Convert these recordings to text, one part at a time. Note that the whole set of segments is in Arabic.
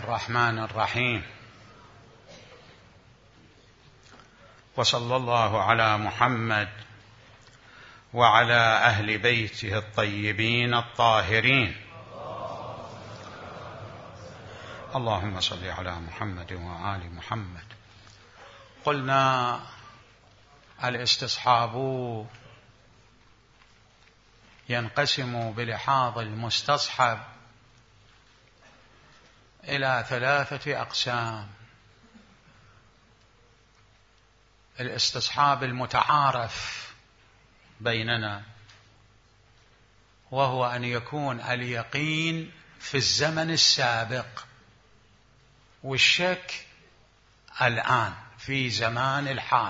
الرحمن الرحيم، وصلى الله على محمد وعلى أهل بيته الطيبين الطاهرين. اللهم صل على محمد وآل محمد. قلنا الاستصحاب ينقسم بلحاظ المستصحب إلى 3 أقسام: الاستصحاب المتعارف بيننا، وهو أن يكون اليقين في الزمن السابق والشك الآن في زمان الحال.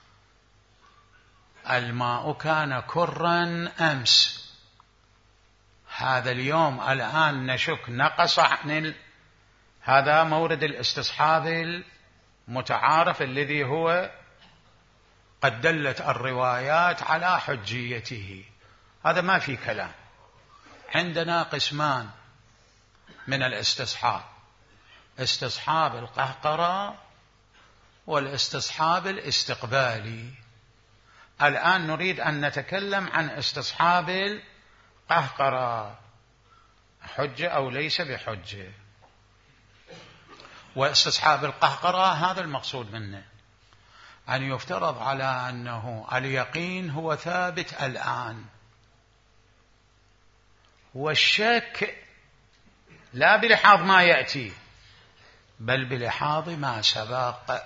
الماء كان كرا أمس، هذا اليوم الآن نشك نقص عن هذا مورد الاستصحاب المتعارف الذي هو قد دلت الروايات على حجيته. هذا ما في كلام. عندنا قسمان من الاستصحاب: استصحاب القهقرة والاستصحاب الاستقبالي. الآن نريد أن نتكلم عن استصحاب القهقرة، حجة أو ليس بحجة. واستصحاب القهقرة هذا المقصود منه، أن يفترض على أنه اليقين هو ثابت الآن، والشك لا بلحاظ ما يأتي بل بلحاظ ما سبق،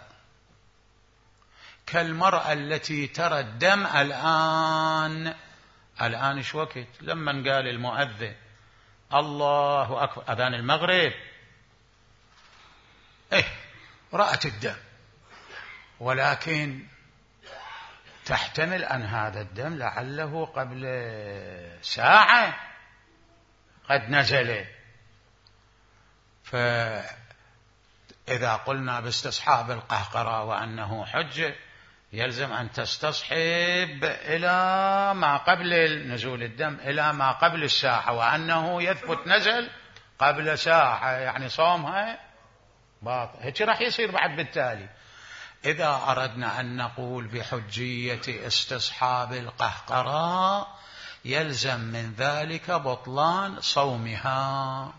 كالمرأة التي ترى الدم الآن إيش وقت؟ لما قال المؤذن الله أكبر أذان المغرب، رأت الدم، ولكن تحتمل أن هذا الدم لعله قبل ساعة قد نزل. فإذا قلنا باستصحاب القهقرة وأنه حجة، يلزم أن تستصحب إلى ما قبل نزول الدم، إلى ما قبل الساعة، وأنه يثبت نزل قبل ساعة، يعني صومها باطل. هيك راح يصير بعد. بالتالي إذا أردنا أن نقول بحجية استصحاب القهقرة، يلزم من ذلك بطلان صومها.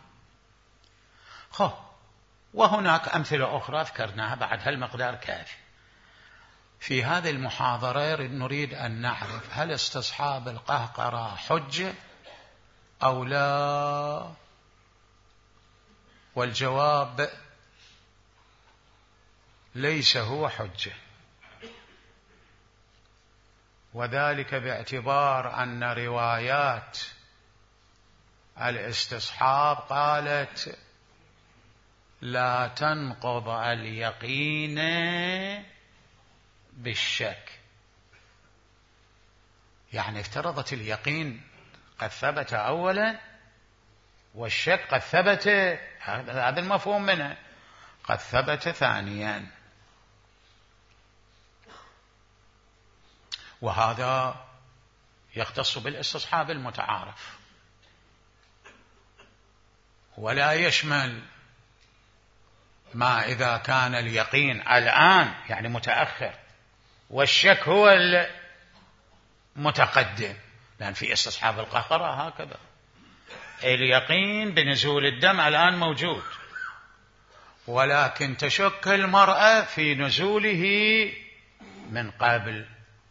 وهناك أمثلة أخرى ذكرناها بعد، هالمقدار كافي. في هذه المحاضرة نريد أن نعرف هل استصحاب القهقرة حجة أو لا، والجواب ليس هو حجة، وذلك باعتبار أن روايات الاستصحاب قالت لا تنقض اليقين بالشك، يعني افترضت اليقين قد ثبت أولا والشك قد ثبت، هذا المفهوم منه، قد ثبت ثانيا. وهذا يختص بالاستصحاب المتعارف، ولا يشمل ما إذا كان اليقين الآن يعني متأخر والشك هو المتقدم، لأن في استصحاب القهقرة هكذا اليقين بنزول الدم الآن موجود، ولكن تشك المرأة في نزوله من قبل،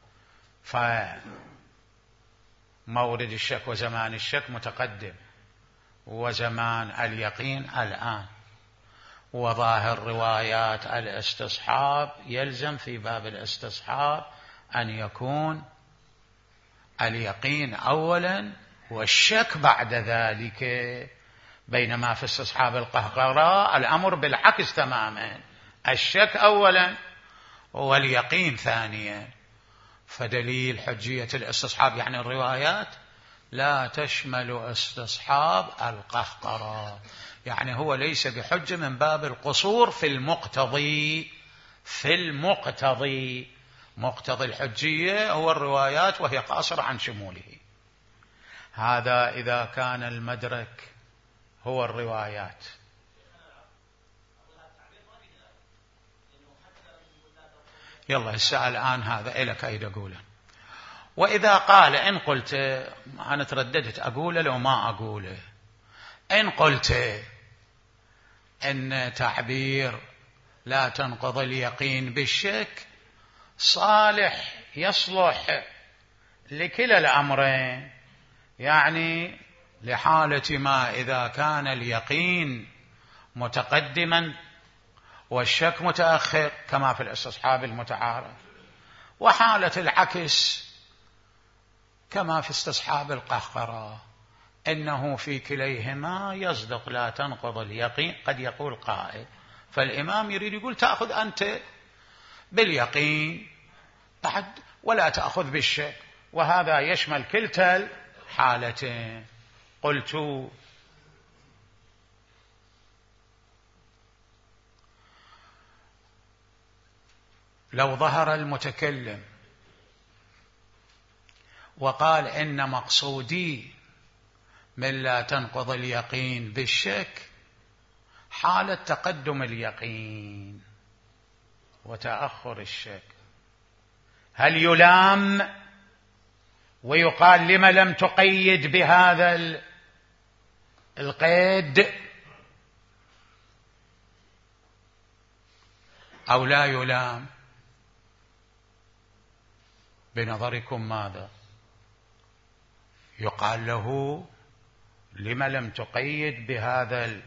فمورد الشك وزمان الشك متقدم وزمان اليقين الآن. وظاهر روايات الاستصحاب يلزم في باب الاستصحاب أن يكون اليقين أولا والشك بعد ذلك، بينما في استصحاب القهقرة الأمر بالعكس تماما، الشك أولا واليقين ثانيا. فدليل حجية الاستصحاب يعني الروايات لا تشمل استصحاب القهقرة، يعني هو ليس بحجة من باب القصور في المقتضي. مقتضي الحجية هو الروايات، وهي قاصرة عن شموله. هذا إذا كان المدرك هو الروايات. يلا السؤال الآن هذا إلك أيد أقوله. وإذا قال إن قلت، أنا ترددت أقوله لو ما أقوله، إن قلت إن تعبير لا تنقض اليقين بالشك صالح يصلح لكلا الأمرين، يعني لحالة ما إذا كان اليقين متقدما والشك متأخر كما في الاستصحاب المتعارف، وحالة العكس كما في استصحاب القهقرة، إنه في كليهما يصدق لا تنقض اليقين. قد يقول قائل فالإمام يريد يقول تأخذ أنت باليقين بعد ولا تأخذ بالشك، وهذا يشمل كلتا الحالتين. قلت لو ظهر المتكلم وقال إن مقصودي من لا تنقض اليقين بالشك حالة تقدم اليقين وتأخر الشك، هل يلام ويقال لما لم تقيد بهذا القيد أو لا يلام؟ بنظركم ماذا يقال له؟ لما لم تقيد بهذا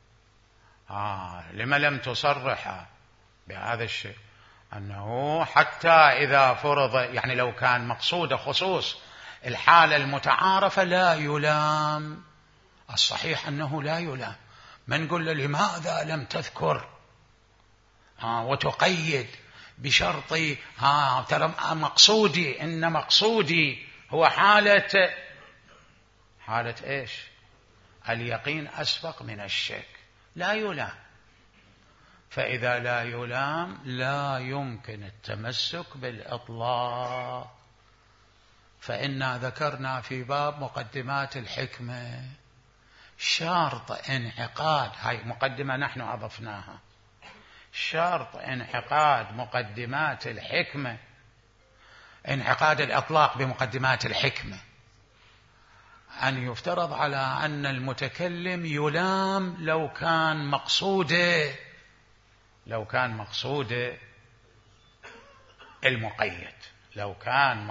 لما لم تصرح بهذا الشيء؟ أنه حتى إذا فرض، يعني لو كان مقصود خصوص الحالة المتعارفة لا يلام. الصحيح أنه لا يلام. ما نقول له لماذا لم تذكر وتقيد بشرط ترى مقصودي، إن مقصودي هو حالة إيش؟ اليقين أسبق من الشك. لا يلام. فإذا لا يلام لا يمكن التمسك بالإطلاق. فإنا ذكرنا في باب مقدمات الحكمة شرط انعقاد، هاي مقدمة نحن أضفناها، شرط انعقاد مقدمات الحكمة، انعقاد الإطلاق بمقدمات الحكمة، أن يفترض على أن المتكلم يلام لو كان مقصوده المقيد، لو كان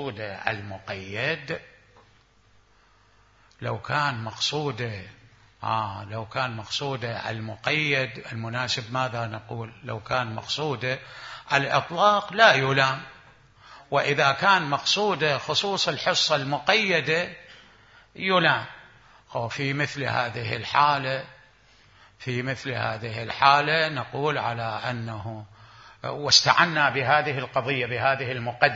مقصوده المقيد المناسب. ماذا نقول؟ لو كان مقصوده الإطلاق لا يلام، وإذا كان مقصوده خصوص الحصة المقيدة يلام. وفي مثل هذه الحالة نقول على أنه واستعنا بهذه القضية بهذه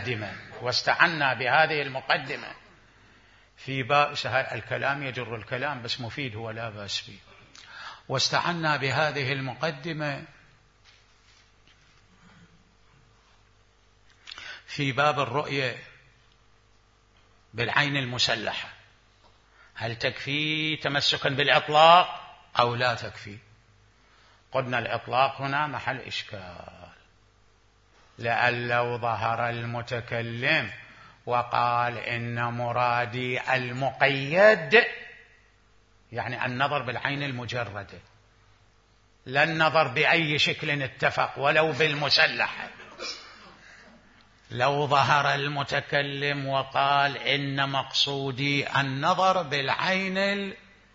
المقدمة في باب الكلام يجر الكلام، بس مفيد هو لا بأس به. واستعنا بهذه المقدمة في باب الرؤية بالعين المسلحة، هل تكفي تمسكا بالإطلاق أو لا تكفي؟ قلنا الإطلاق هنا محل إشكال، لأن لو ظهر المتكلم وقال إن مرادي المقيد، يعني النظر بالعين المجردة، لا النظر بأي شكل اتفق ولو بالمسلحة. لو ظهر المتكلم وقال إن مقصودي النظر بالعين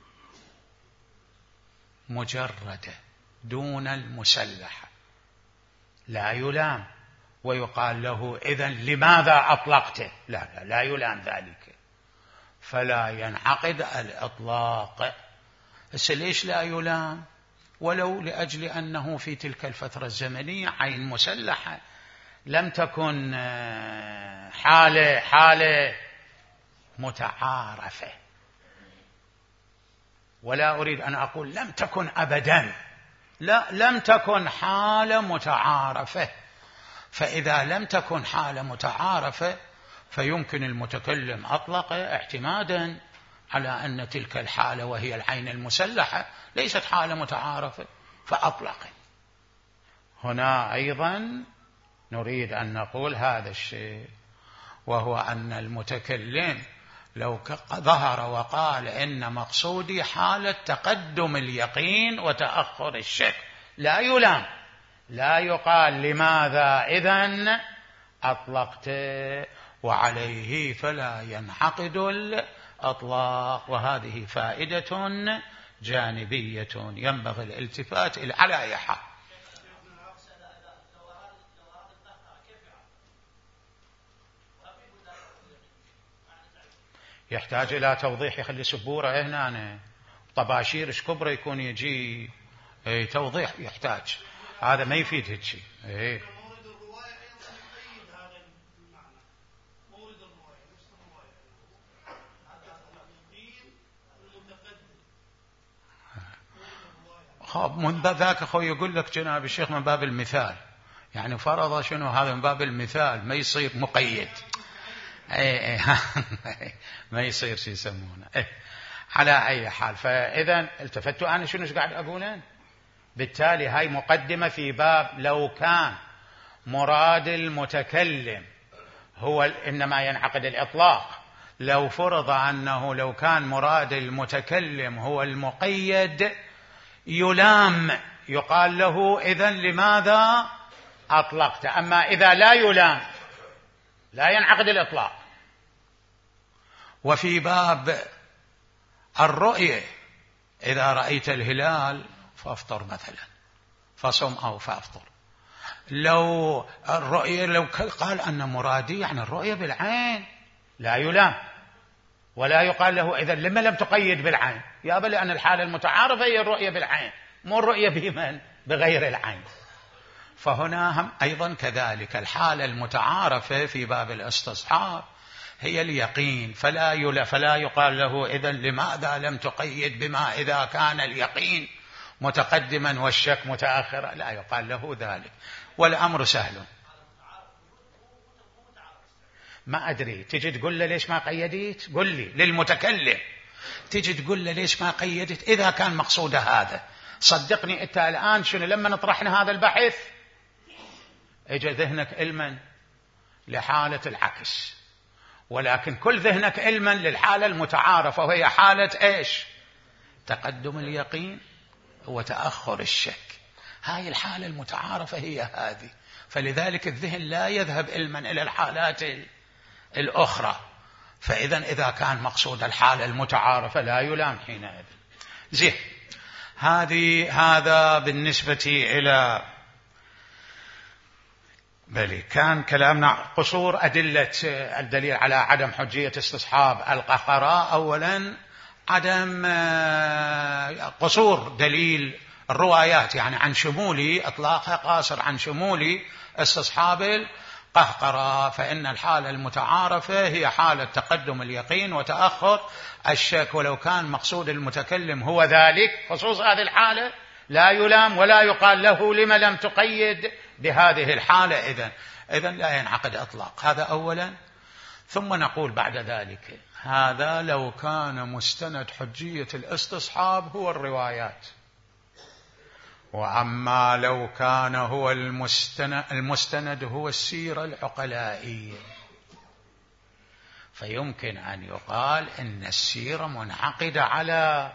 المجردة دون المسلحة لا يلام، ويقال له إذن لماذا أطلقته؟ لا يلام ذلك، فلا ينعقد الإطلاق. ليش لا يلام؟ ولو لأجل أنه في تلك الفترة الزمنية عين مسلحة لم تكن حالة متعارفة، ولا أريد أن أقول لم تكن أبدا، لا، لم تكن حالة متعارفة. فإذا لم تكن حالة متعارفة فيمكن المتكلم أطلق اعتمادا على أن تلك الحالة وهي العين المسلحة ليست حالة متعارفة فأطلق. هنا أيضا نريد أن نقول هذا الشيء، وهو أن المتكلم لو ظهر وقال إن مقصودي حالة تقدم اليقين وتأخر الشك، لا يلام، لا يقال لماذا إذن أطلقت، وعليه فلا ينعقد الإطلاق. وهذه فائدة جانبية ينبغي الالتفات إلى على أي حال. يحتاج إلى توضيح، يخلي سبورة هنا طباشير كبرى يكون يجي توضيح، يحتاج، هذا ما يفيد هيك شيء. من باب ذاك أخوي يقول لك جناب الشيخ من باب المثال، يعني فرض شنو هذا من باب المثال، ما يصير مقيد. ما يصير شيء يسمونه. على أي حال، فإذا التفتوا أنا شنو قاعد أقوله. بالتالي هاي مقدمة في باب لو كان مراد المتكلم هو إنما ينعقد الإطلاق، لو فرض أنه لو كان مراد المتكلم هو المقيد يلام، يقال له إذن لماذا أطلقت. أما إذا لا يلام لا ينعقد الإطلاق. وفي باب الرؤية إذا رأيت الهلال فأفطر مثلا، فصم أو فأفطر. لو الرؤية لو قال أن مرادي يعني الرؤية بالعين لا يلام، ولا يقال له إذا لما لم تقيد بالعين، يا بل أن الحالة المتعارفة هي الرؤية بالعين، مو الرؤية بمن بغير العين. فهنا هم أيضا كذلك الحالة المتعارفة في باب الاستصحاب هي اليقين، فلا يقال له إذن لماذا لم تقيد بما إذا كان اليقين متقدما والشك متأخرا، لا يقال له ذلك. والأمر سهل. ما أدري، تجي تقول له ليش ما قيدت، قل لي للمتكلم، تجي تقول له ليش ما قيدت إذا كان مقصوده هذا. صدقني أنت الآن شنو لما نطرحنا هذا البحث اجى ذهنك علما لحالة العكس، ولكن كل ذهنك علما للحالة المتعارفة، وهي حالة إيش؟ تقدم اليقين وتأخر الشك. هاي الحالة المتعارفة هي هذه، فلذلك الذهن لا يذهب علما إلى الحالات الأخرى. فإذا إذا كان مقصود الحالة المتعارفة لا يلام حينئذ. زين، هذا بالنسبة إلى بلي كان كلامنا قصور أدلة الدليل على عدم حجية استصحاب القهقراء. أولا عدم قصور دليل الروايات، يعني عن شمولي إطلاقها قاصر عن شمولي استصحاب القهقراء، فإن الحالة المتعارفة هي حالة تقدم اليقين وتأخر الشك، ولو كان مقصود المتكلم هو ذلك خصوص هذه الحالة لا يلام ولا يقال له لما لم تقيد بهذه الحالة، إذن لا ينعقد إطلاق. هذا أولا. ثم نقول بعد ذلك هذا لو كان مستند حجية الاستصحاب هو الروايات، وأما لو كان هو المستند هو السيرة العقلائية، فيمكن أن يقال إن السيرة منعقدة على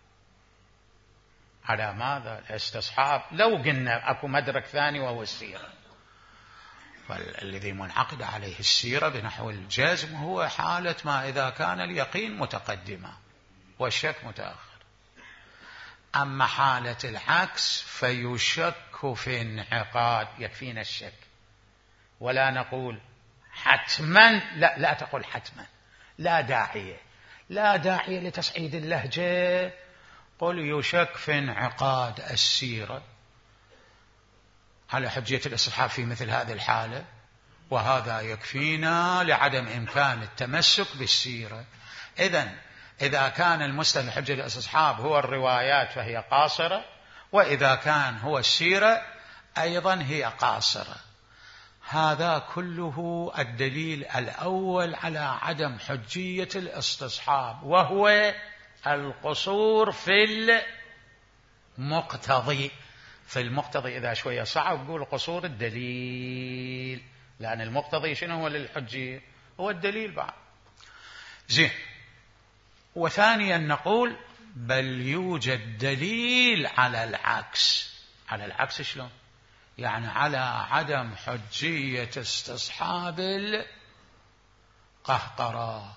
ماذا؟ الاستصحاب. لو قلنا أكو مدرك ثاني وهو السيرة، فالذي منعقد عليه السيرة بنحو الجزم هو حالة ما إذا كان اليقين متقدما والشك متأخر. أما حالة العكس فيشك في انعقاد، يكفينا الشك، ولا نقول حتما، لا تقول حتما، لا داعية لتصعيد اللهجة، قل يشك في انعقاد السيرة على حجية الاستصحاب في مثل هذه الحالة، وهذا يكفينا لعدم إمكان التمسك بالسيرة. إذا كان المستند حجة الاستصحاب هو الروايات فهي قاصرة، وإذا كان هو السيرة أيضا هي قاصرة. هذا كله الدليل الأول على عدم حجية الاستصحاب، وهو القصور في المقتضي. في المقتضي إذا شوية صعب يقول قصور الدليل، لأن المقتضي شنو هو للحجية؟ هو الدليل بعد. زين. وثانيا نقول بل يوجد دليل على العكس. على العكس شلون؟ يعني على عدم حجية استصحاب القهقرة.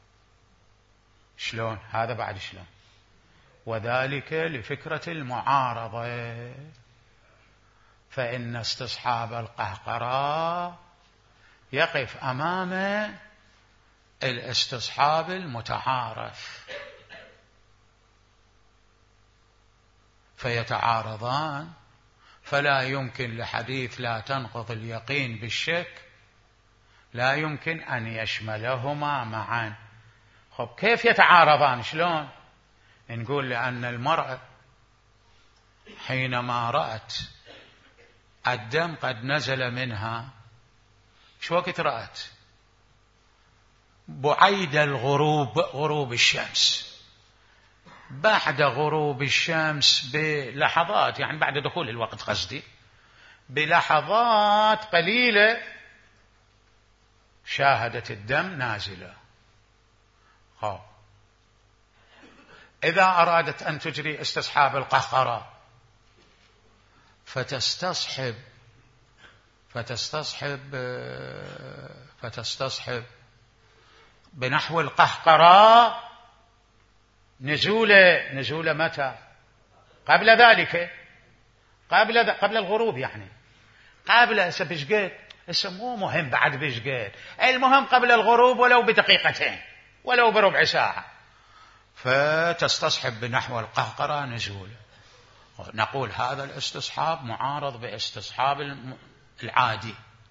شلون؟ هذا بعد شلون؟ وذلك لفكرة المعارضة، فإن استصحاب القهقرة يقف أمام الاستصحاب المتعارف فيتعارضان، فلا يمكن لحديث لا تنقض اليقين بالشك لا يمكن أن يشملهما معا. خب كيف يتعارضان؟ شلون؟ نقول لأن المرأة حينما رأت الدم قد نزل منها، شو وقت رأت؟ بعيد الغروب، غروب الشمس، بعد غروب الشمس بلحظات، يعني بعد دخول الوقت قصدي، بلحظات قليلة شاهدت الدم نازلة. إذا أرادت أن تجري استصحاب القهقرة فتستصحب بنحو القهقرة نزول متى؟ قبل ذلك، قبل الغروب، يعني قبل بشقد، مو مهم بعد بشقد، المهم قبل الغروب ولو بدقيقتين ولو بربع ساعة، فتصطحب بنحو القهقرة نزوله. نقول هذا الاستصحاب معارض باستصحاب العادي،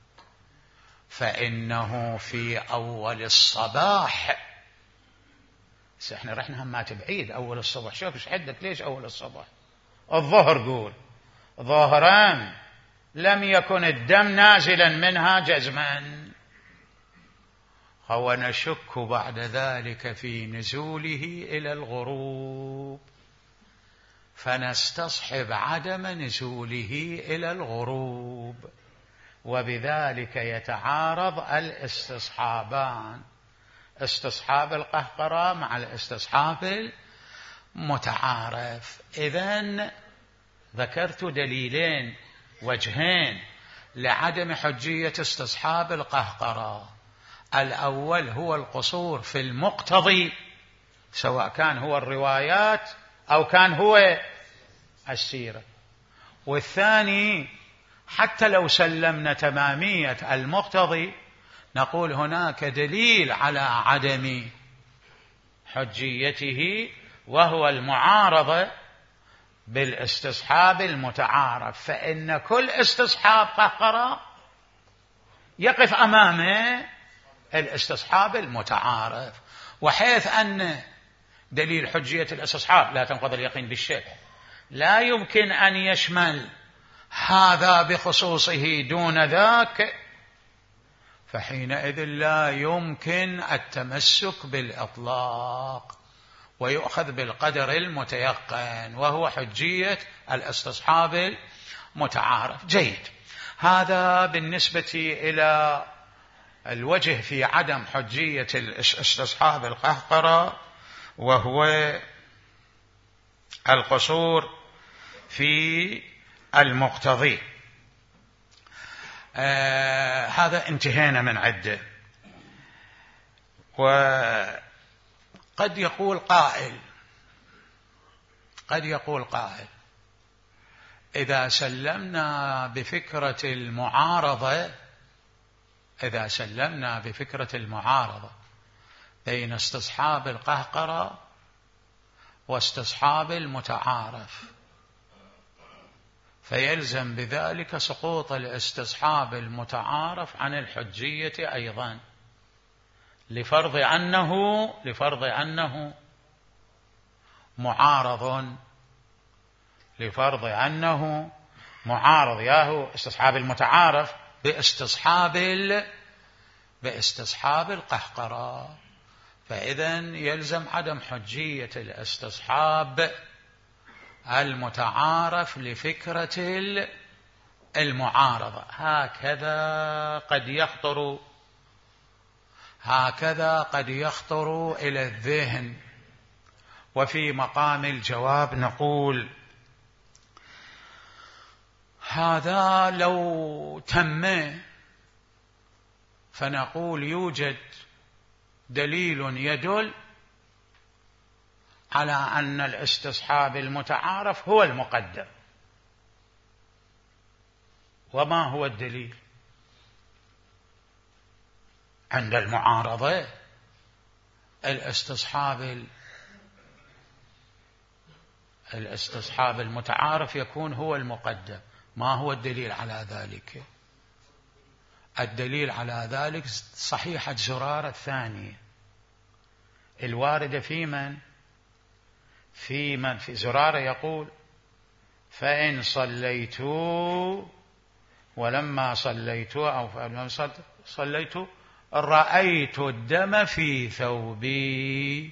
فإنه في أول الصباح. احنا رحنا همات بعيد، أول الصبح، شوف ايش حدك، ليش أول الصبح؟ الظهر، قول ظهرا لم يكن الدم نازلا منها جزما، ونشك بعد ذلك في نزوله إلى الغروب، فنستصحب عدم نزوله إلى الغروب، وبذلك يتعارض الاستصحابان، استصحاب القهقرة مع الاستصحاب المتعارف. إذن ذكرت دليلين، وجهين لعدم حجية استصحاب القهقرة. الأول هو القصور في المقتضي، سواء كان هو الروايات أو كان هو السيرة. والثاني حتى لو سلمنا تمامية المقتضي نقول هناك دليل على عدم حجيته، وهو المعارضة بالاستصحاب المتعارف، فإن كل استصحاب قهقرة يقف أمامه الاستصحاب المتعارف. وحيث أن دليل حجية الاستصحاب لا تنقض اليقين بالشك لا يمكن أن يشمل هذا بخصوصه دون ذاك، فحينئذ لا يمكن التمسك بالإطلاق، ويؤخذ بالقدر المتيقن، وهو حجية الاستصحاب المتعارف. جيد. هذا بالنسبة إلى الوجه في عدم حجية استصحاب القهقرة، وهو القصور في المقتضي. هذا انتهينا من عده. وقد يقول قائل إذا سلمنا بفكرة المعارضة بين استصحاب القهقرة واستصحاب المتعارف، فيلزم بذلك سقوط الاستصحاب المتعارف عن الحجية أيضا، لفرض أنه معارض، ياهو استصحاب المتعارف باستصحاب القهقرة، فإذن يلزم عدم حجية الاستصحاب المتعارف لفكرة المعارضة. هكذا قد يخطر إلى الذهن. وفي مقام الجواب نقول هذا لو تم فنقول يوجد دليل يدل على أن الاستصحاب المتعارف هو المقدم. وما هو الدليل؟ عند المعارضة الاستصحاب المتعارف يكون هو المقدم. ما هو الدليل على ذلك؟ الدليل على ذلك صحيحة زرارة الثانية الواردة في زرارة يقول فإن صليتوا ولما صليتوا أو فلما صليتوا رأيت الدم في ثوبي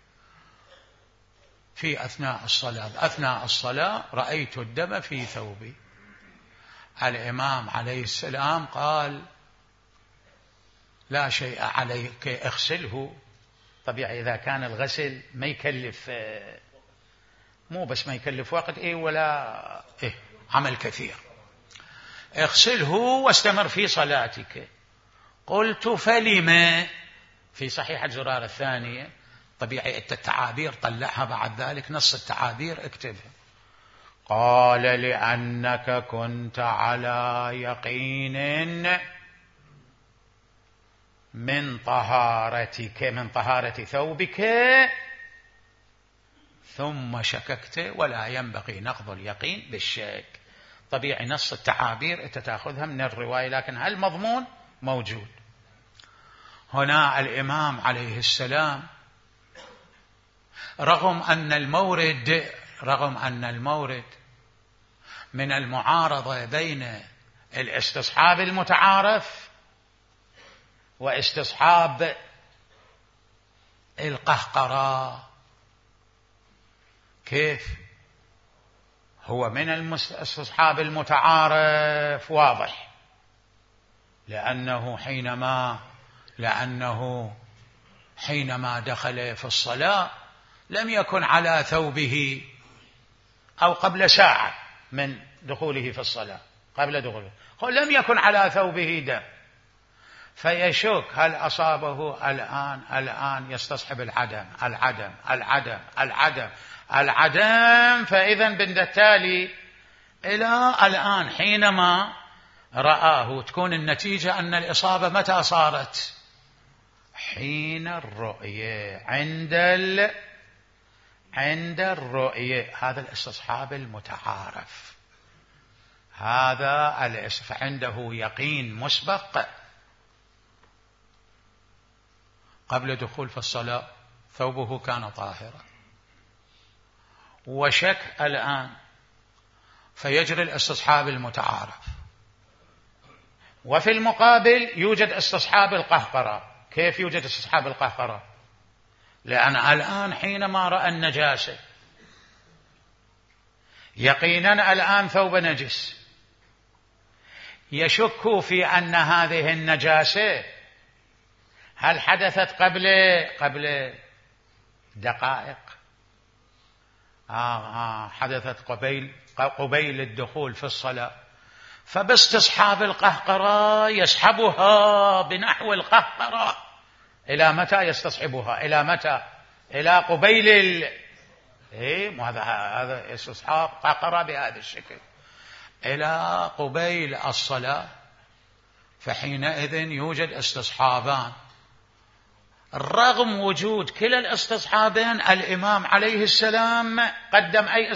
في أثناء الصلاة رأيت الدم في ثوبي. الإمام عليه السلام قال لا شيء عليك اغسله. طبيعي إذا كان الغسل ما يكلف، مو بس ما يكلف وقت ولا عمل كثير، اغسله واستمر في صلاتك. قلت فلما؟ في صحيحة زرارة الثانية. طبيعي التعابير طلعها بعد ذلك، نص التعابير اكتبها. قال لأنك كنت على يقين من طهارتك، من طهارة ثوبك، ثم شككت، ولا ينبغي نقض اليقين بالشك. طبيعي نص التعابير انت تاخذها من الرواية، لكن هالمضمون موجود هنا. الإمام عليه السلام رغم أن المورد من المعارضة بين الاستصحاب المتعارف واستصحاب القهقرة، كيف هو من الاستصحاب المتعارف واضح، لأنه حينما دخل في الصلاة لم يكن على ثوبه، أو قبل ساعة من دخوله في الصلاة، قبل دخوله لم يكن على ثوبه دم، فيشك هل أصابه الآن يستصحب العدم. فإذا بالتالي إلى الآن حينما رآه تكون النتيجة أن الإصابة متى صارت؟ حين الرؤية، عند الرؤية. هذا الاستصحاب المتعارف، فعنده يقين مسبق قبل دخول في الصلاة ثوبه كان طاهرا، وشك الآن، فيجري الاستصحاب المتعارف. وفي المقابل يوجد استصحاب القهقرة. كيف يوجد استصحاب القهقرة؟ لأن الآن حينما رأى النجاسة يقينا الآن ثوب نجس، يشك في أن هذه النجاسة هل حدثت قبل دقائق، حدثت قبيل الدخول في الصلاة، فباستصحاب القهقرة يسحبها بنحو القهقرة. إلى متى يستصحبها؟ إلى متى؟ إلى قبيل هذا استصحاب قهقرة بهذا الشكل، إلى قبيل الصلاة. فحينئذ يوجد استصحابان. رغم وجود كلا الاستصحابين الإمام عليه السلام قدم أي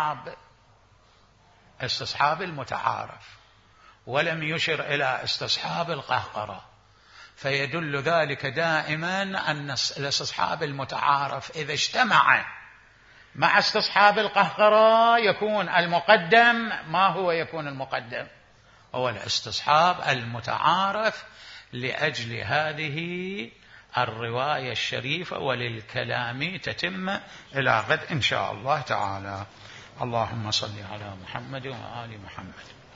استصحاب المتعارف، ولم يشر إلى استصحاب القهقرة. فيدل ذلك دائما أن الاستصحاب المتعارف إذا اجتمع مع استصحاب القهقرة يكون المقدم. ما هو يكون المقدم؟ هو الاستصحاب المتعارف، لأجل هذه الرواية الشريفة. وللكلام تتم إلى غد إن شاء الله تعالى. اللهم صل على محمد وآل محمد.